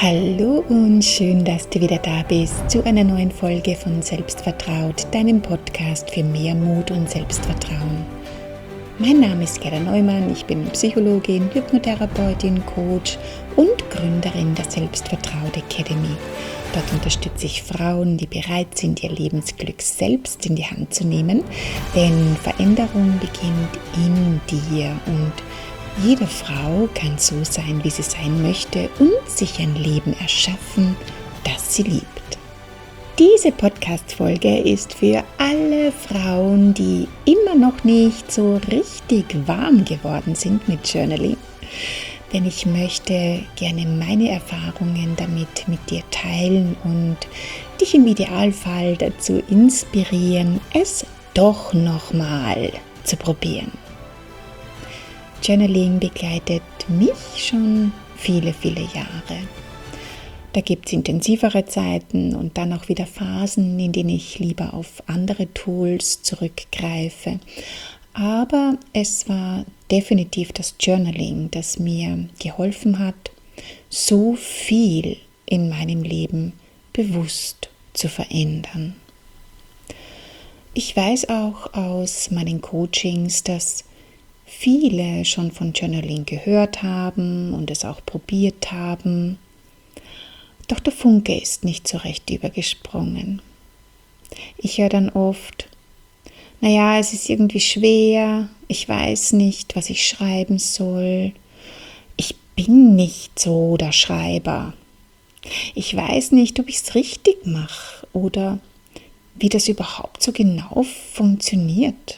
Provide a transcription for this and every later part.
Hallo und schön, dass du wieder da bist zu einer neuen Folge von Selbstvertraut, deinem Podcast für mehr Mut und Selbstvertrauen. Mein Name ist Gerda Neumann, ich bin Psychologin, Hypnotherapeutin, Coach und Gründerin der Selbstvertraut Academy. Dort unterstütze ich Frauen, die bereit sind, ihr Lebensglück selbst in die Hand zu nehmen, denn Veränderung beginnt in dir und jede Frau kann so sein, wie sie sein möchte und sich ein Leben erschaffen, das sie liebt. Diese Podcast-Folge ist für alle Frauen, die immer noch nicht so richtig warm geworden sind mit Journaling. Denn ich möchte gerne meine Erfahrungen damit mit dir teilen und dich im Idealfall dazu inspirieren, es doch nochmal zu probieren. Journaling begleitet mich schon viele, viele Jahre. Da gibt es intensivere Zeiten und dann auch wieder Phasen, in denen ich lieber auf andere Tools zurückgreife. Aber es war definitiv das Journaling, das mir geholfen hat, so viel in meinem Leben bewusst zu verändern. Ich weiß auch aus meinen Coachings, dass viele schon von Journaling gehört haben und es auch probiert haben. Doch der Funke ist nicht so recht übergesprungen. Ich höre dann oft, naja, es ist irgendwie schwer, ich weiß nicht, was ich schreiben soll, ich bin nicht so der Schreiber, ich weiß nicht, ob ich es richtig mache oder wie das überhaupt so genau funktioniert.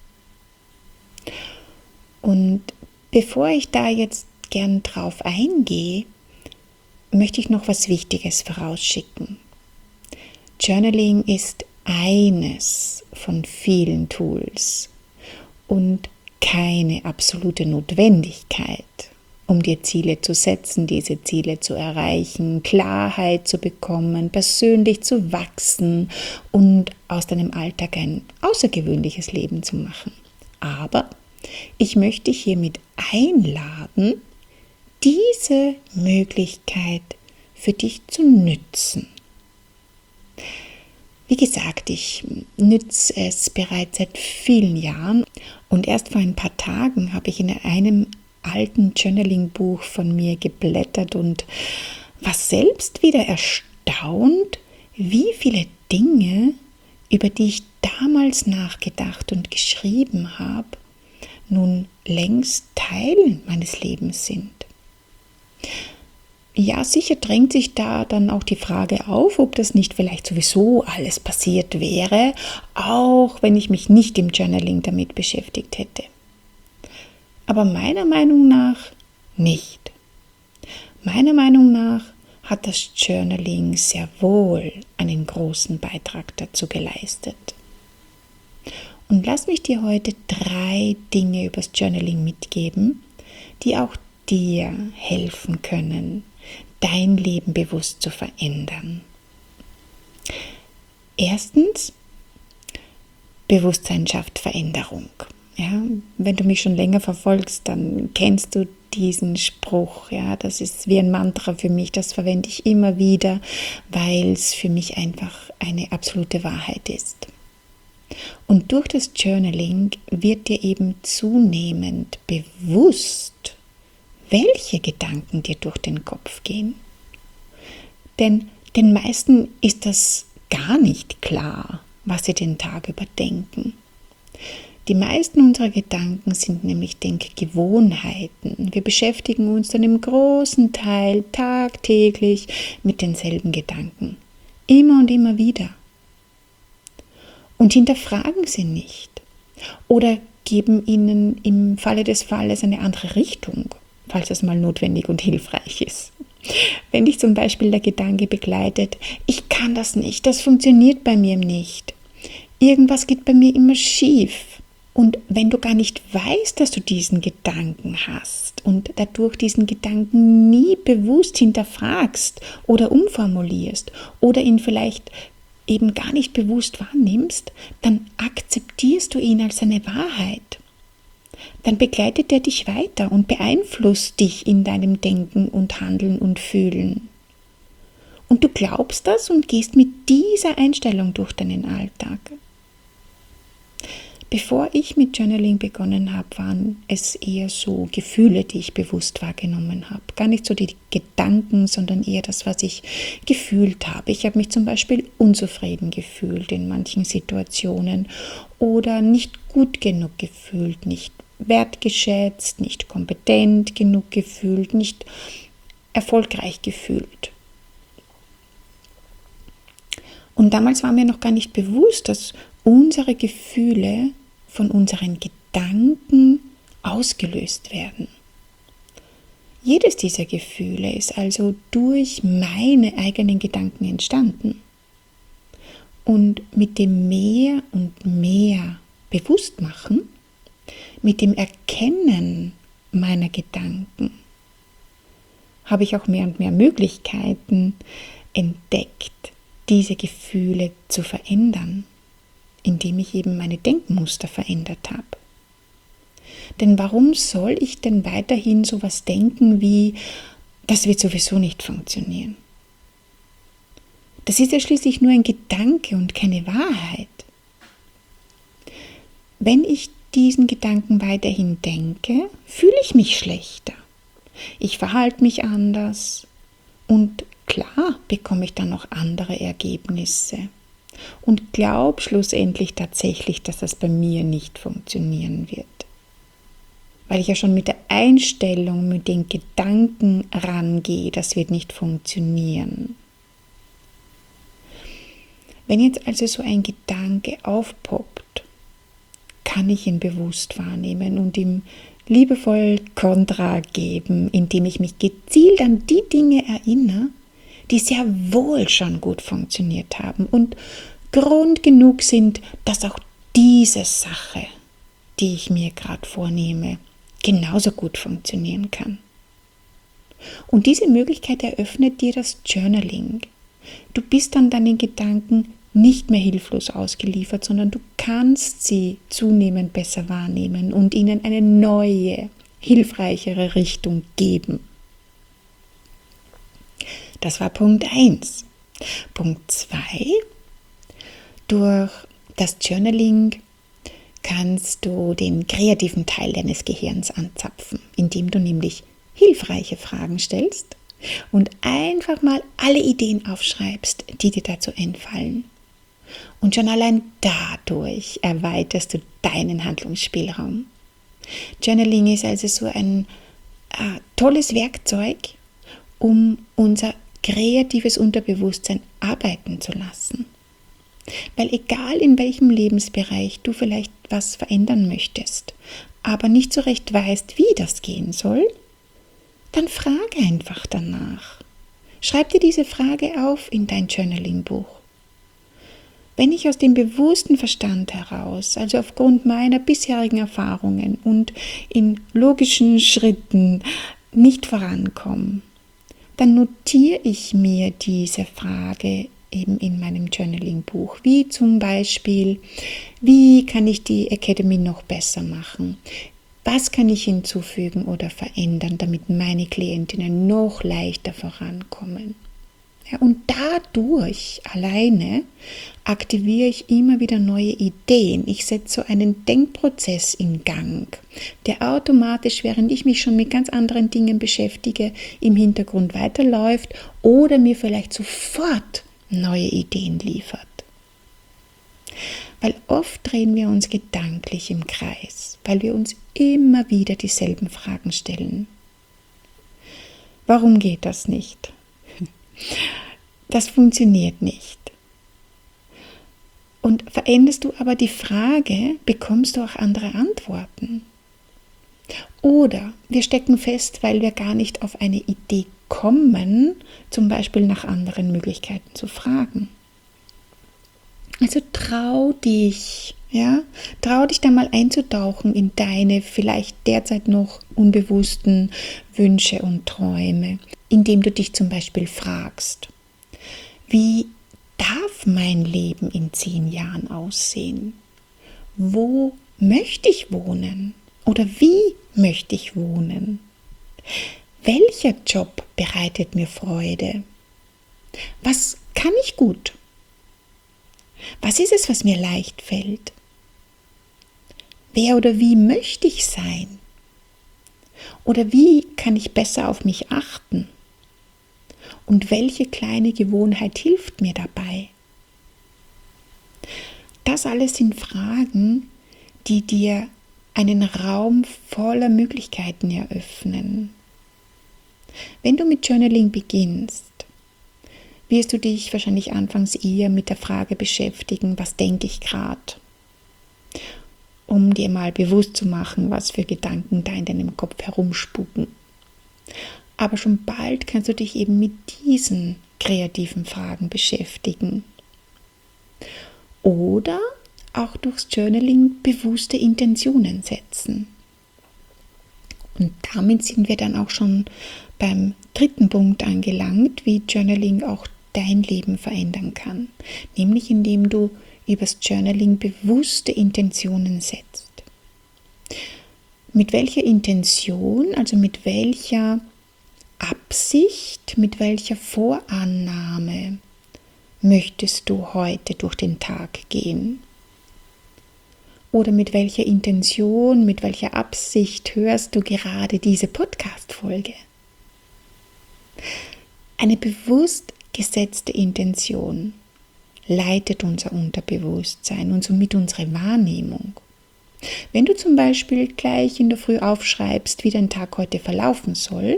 Und bevor ich da jetzt gern drauf eingehe, möchte ich noch was Wichtiges vorausschicken. Journaling ist eines von vielen Tools und keine absolute Notwendigkeit, um dir Ziele zu setzen, diese Ziele zu erreichen, Klarheit zu bekommen, persönlich zu wachsen und aus deinem Alltag ein außergewöhnliches Leben zu machen. Aber ich möchte dich hiermit einladen, diese Möglichkeit für dich zu nützen. Wie gesagt, ich nütze es bereits seit vielen Jahren und erst vor ein paar Tagen habe ich in einem alten Journaling-Buch von mir geblättert und war selbst wieder erstaunt, wie viele Dinge, über die ich damals nachgedacht und geschrieben habe, nun längst Teil meines Lebens sind. Ja, sicher drängt sich da dann auch die Frage auf, ob das nicht vielleicht sowieso alles passiert wäre, auch wenn ich mich nicht im Journaling damit beschäftigt hätte. Aber meiner Meinung nach nicht. Meiner Meinung nach hat das Journaling sehr wohl einen großen Beitrag dazu geleistet. Und lass mich dir heute 3 Dinge übers Journaling mitgeben, die auch dir helfen können, dein Leben bewusst zu verändern. Erstens, Bewusstsein schafft Veränderung. Ja, wenn du mich schon länger verfolgst, dann kennst du diesen Spruch. Ja, das ist wie ein Mantra für mich, das verwende ich immer wieder, weil es für mich einfach eine absolute Wahrheit ist. Und durch das Journaling wird dir eben zunehmend bewusst, welche Gedanken dir durch den Kopf gehen. Denn den meisten ist das gar nicht klar, was sie den Tag über denken. Die meisten unserer Gedanken sind nämlich Denkgewohnheiten. Wir beschäftigen uns dann im großen Teil tagtäglich mit denselben Gedanken. Immer und immer wieder. Und hinterfragen sie nicht oder geben ihnen im Falle des Falles eine andere Richtung, falls das mal notwendig und hilfreich ist. Wenn dich zum Beispiel der Gedanke begleitet, ich kann das nicht, das funktioniert bei mir nicht, irgendwas geht bei mir immer schief. Und wenn du gar nicht weißt, dass du diesen Gedanken hast und dadurch diesen Gedanken nie bewusst hinterfragst oder umformulierst oder ihn vielleicht eben gar nicht bewusst wahrnimmst, dann akzeptierst du ihn als eine Wahrheit. Dann begleitet er dich weiter und beeinflusst dich in deinem Denken und Handeln und Fühlen. Und du glaubst das und gehst mit dieser Einstellung durch deinen Alltag. Bevor ich mit Journaling begonnen habe, waren es eher so Gefühle, die ich bewusst wahrgenommen habe. Gar nicht so die Gedanken, sondern eher das, was ich gefühlt habe. Ich habe mich zum Beispiel unzufrieden gefühlt in manchen Situationen oder nicht gut genug gefühlt, nicht wertgeschätzt, nicht kompetent genug gefühlt, nicht erfolgreich gefühlt. Und damals war mir noch gar nicht bewusst, dass unsere Gefühle von unseren Gedanken ausgelöst werden. Jedes dieser Gefühle ist also durch meine eigenen Gedanken entstanden. Und mit dem mehr und mehr Bewusstmachen, mit dem Erkennen meiner Gedanken, habe ich auch mehr und mehr Möglichkeiten entdeckt, diese Gefühle zu verändern, indem ich eben meine Denkmuster verändert habe. Denn warum soll ich denn weiterhin sowas denken wie, das wird sowieso nicht funktionieren? Das ist ja schließlich nur ein Gedanke und keine Wahrheit. Wenn ich diesen Gedanken weiterhin denke, fühle ich mich schlechter. Ich verhalte mich anders und klar bekomme ich dann noch andere Ergebnisse. Und glaube schlussendlich tatsächlich, dass das bei mir nicht funktionieren wird. Weil ich ja schon mit der Einstellung, mit den Gedanken rangehe, das wird nicht funktionieren. Wenn jetzt also so ein Gedanke aufpoppt, kann ich ihn bewusst wahrnehmen und ihm liebevoll Kontra geben, indem ich mich gezielt an die Dinge erinnere, die sehr wohl schon gut funktioniert haben und Grund genug sind, dass auch diese Sache, die ich mir gerade vornehme, genauso gut funktionieren kann. Und diese Möglichkeit eröffnet dir das Journaling. Du bist dann deinen Gedanken nicht mehr hilflos ausgeliefert, sondern du kannst sie zunehmend besser wahrnehmen und ihnen eine neue, hilfreichere Richtung geben. Das war Punkt 1. Punkt 2. Durch das Journaling kannst du den kreativen Teil deines Gehirns anzapfen, indem du nämlich hilfreiche Fragen stellst und einfach mal alle Ideen aufschreibst, die dir dazu einfallen. Und schon allein dadurch erweiterst du deinen Handlungsspielraum. Journaling ist also so ein tolles Werkzeug, um unser kreatives Unterbewusstsein arbeiten zu lassen. Weil egal in welchem Lebensbereich du vielleicht was verändern möchtest, aber nicht so recht weißt, wie das gehen soll, dann frage einfach danach. Schreib dir diese Frage auf in dein Journaling-Buch. Wenn ich aus dem bewussten Verstand heraus, also aufgrund meiner bisherigen Erfahrungen und in logischen Schritten nicht vorankomme, dann notiere ich mir diese Frage eben in meinem Journaling-Buch, wie zum Beispiel, wie kann ich die Academy noch besser machen? Was kann ich hinzufügen oder verändern, damit meine Klientinnen noch leichter vorankommen? Ja, und dadurch alleine aktiviere ich immer wieder neue Ideen. Ich setze so einen Denkprozess in Gang, der automatisch, während ich mich schon mit ganz anderen Dingen beschäftige, im Hintergrund weiterläuft oder mir vielleicht sofort neue Ideen liefert. Weil oft drehen wir uns gedanklich im Kreis, weil wir uns immer wieder dieselben Fragen stellen. Warum geht das nicht? Das funktioniert nicht. Und veränderst du aber die Frage, bekommst du auch andere Antworten. Oder wir stecken fest, weil wir gar nicht auf eine Idee kommen, zum Beispiel nach anderen Möglichkeiten zu fragen. Also trau dich da mal einzutauchen in deine vielleicht derzeit noch unbewussten Wünsche und Träume, indem du dich zum Beispiel fragst, wie darf mein Leben in 10 Jahren aussehen? Wo möchte ich wohnen? Oder wie möchte ich wohnen? Welcher Job bereitet mir Freude? Was kann ich gut? Was ist es, was mir leicht fällt? Wer oder wie möchte ich sein? Oder wie kann ich besser auf mich achten? Und welche kleine Gewohnheit hilft mir dabei? Das alles sind Fragen, die dir einen Raum voller Möglichkeiten eröffnen. Wenn du mit Journaling beginnst, wirst du dich wahrscheinlich anfangs eher mit der Frage beschäftigen, was denke ich gerade? Um dir mal bewusst zu machen, was für Gedanken da in deinem Kopf herumspuken. Aber schon bald kannst du dich eben mit diesen kreativen Fragen beschäftigen. Oder auch durchs Journaling bewusste Intentionen setzen. Und damit sind wir dann auch schon beim dritten Punkt angelangt, wie Journaling auch dein Leben verändern kann. Nämlich indem du übers Journaling bewusste Intentionen setzt. Mit welcher Intention, also mit welcher Absicht, mit welcher Vorannahme möchtest du heute durch den Tag gehen? Oder mit welcher Intention, mit welcher Absicht hörst du gerade diese Podcast-Folge? Eine bewusst gesetzte Intention leitet unser Unterbewusstsein und somit unsere Wahrnehmung. Wenn du zum Beispiel gleich in der Früh aufschreibst, wie dein Tag heute verlaufen soll,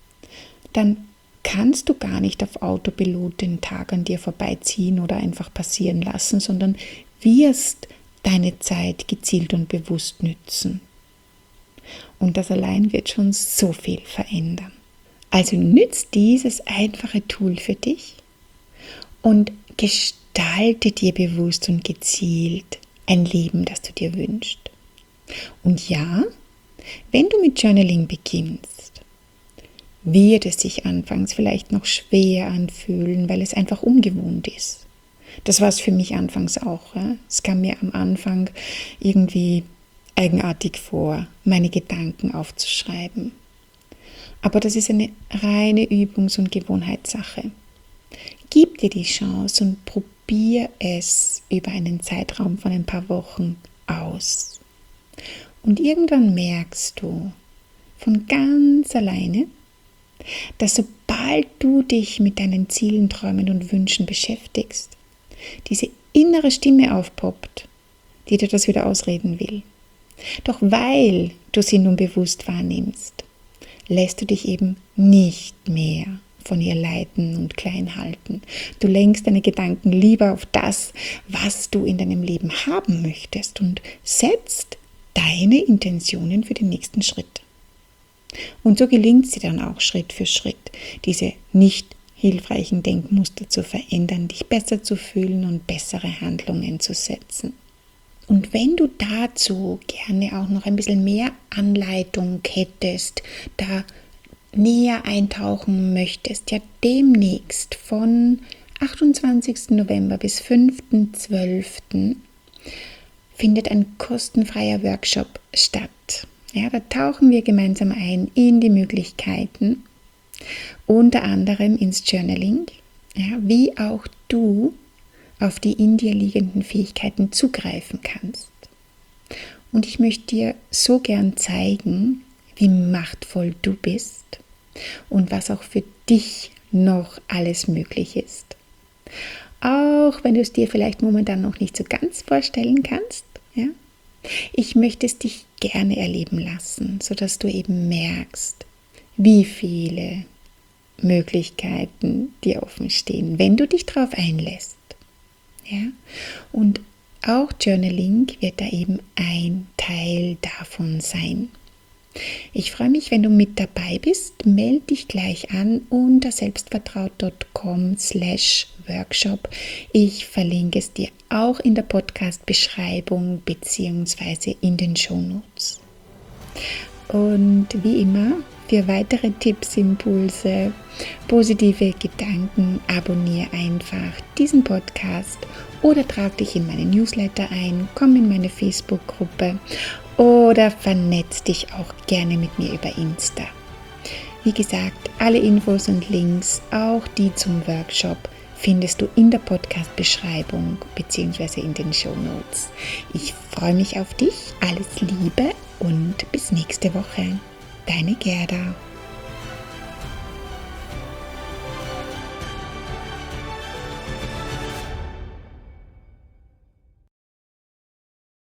dann kannst du gar nicht auf Autopilot den Tag an dir vorbeiziehen oder einfach passieren lassen, sondern wirst deine Zeit gezielt und bewusst nützen. Und das allein wird schon so viel verändern. Also nütz dieses einfache Tool für dich und gestalte dir bewusst und gezielt ein Leben, das du dir wünschst. Und ja, wenn du mit Journaling beginnst, wird es sich anfangs vielleicht noch schwer anfühlen, weil es einfach ungewohnt ist. Das war es für mich anfangs auch. Ja? Es kam mir am Anfang irgendwie eigenartig vor, meine Gedanken aufzuschreiben. Aber das ist eine reine Übungs- und Gewohnheitssache. Gib dir die Chance und probier es über einen Zeitraum von ein paar Wochen aus. Und irgendwann merkst du von ganz alleine, dass sobald du dich mit deinen Zielen, Träumen und Wünschen beschäftigst, diese innere Stimme aufpoppt, die dir das wieder ausreden will. Doch weil du sie nun bewusst wahrnimmst, lässt du dich eben nicht mehr von ihr leiten und klein halten. Du lenkst deine Gedanken lieber auf das, was du in deinem Leben haben möchtest und setzt deine Intentionen für den nächsten Schritt. Und so gelingt es dir dann auch Schritt für Schritt, diese nicht hilfreichen Denkmuster zu verändern, dich besser zu fühlen und bessere Handlungen zu setzen. Und wenn du dazu gerne auch noch ein bisschen mehr Anleitung hättest, da näher eintauchen möchtest, ja demnächst von 28. November bis 5.12. findet ein kostenfreier Workshop statt. Ja, da tauchen wir gemeinsam ein in die Möglichkeiten, unter anderem ins Journaling, ja, wie auch du auf die in dir liegenden Fähigkeiten zugreifen kannst. Und ich möchte dir so gern zeigen, wie machtvoll du bist und was auch für dich noch alles möglich ist. Auch wenn du es dir vielleicht momentan noch nicht so ganz vorstellen kannst, ja? Ich möchte es dich gerne erleben lassen, sodass du eben merkst, wie viele Möglichkeiten dir offen stehen, wenn du dich darauf einlässt. Ja? Und auch Journaling wird da eben ein Teil davon sein. Ich freue mich, wenn du mit dabei bist. Melde dich gleich an unter selbstvertraut.com/Workshop. Ich verlinke es dir auch in der Podcast-Beschreibung bzw. in den Shownotes. Und wie immer, für weitere Tipps, Impulse, positive Gedanken, abonniere einfach diesen Podcast oder trag dich in meine Newsletter ein, komm in meine Facebook-Gruppe oder vernetz dich auch gerne mit mir über Insta. Wie gesagt, alle Infos und Links, auch die zum Workshop, findest du in der Podcast-Beschreibung bzw. in den Shownotes. Ich freue mich auf dich, alles Liebe und bis nächste Woche. Deine Gerda.